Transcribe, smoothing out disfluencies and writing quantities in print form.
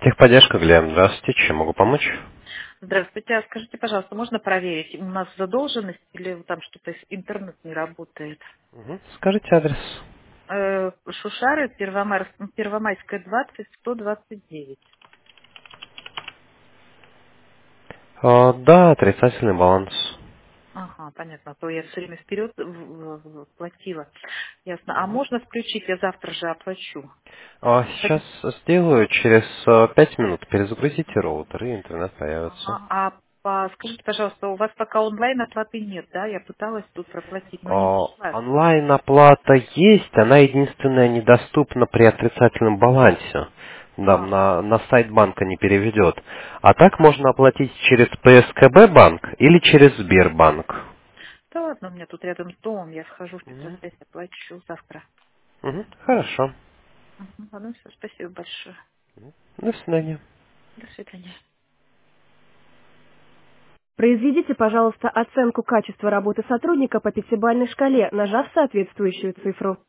Техподдержка, Глеб, здравствуйте, чем могу помочь? Здравствуйте. А скажите, пожалуйста, можно проверить, у нас задолженность или там что-то интернет не работает? Мгм. Скажите адрес. Шушары, Первомайская, 20, 129. Да, отрицательный баланс. Ага, понятно. А то я все время вперед платила. Ясно. А Мгм. можно включить? Я завтра же оплачу. Сейчас сделаю, через 5 минут перезагрузите роутер, и интернет появится. Ага. Скажите, пожалуйста, у вас пока онлайн оплаты нет, да? Я пыталась тут проплатить, но не нашла. Онлайн-оплата есть, она единственная недоступна при отрицательном балансе. Да, А, на сайт банка не переведет. А так можно оплатить через ПСКБ банк или через Сбербанк. да ладно, у меня тут рядом с домом. Я схожу в Мгм. 505, оплачу завтра. Мгм. Хорошо. Мгм. Ладно, все, спасибо большое. До свидания. До свидания. Произведите, пожалуйста, оценку качества работы сотрудника по пятибалльной шкале, нажав соответствующую цифру.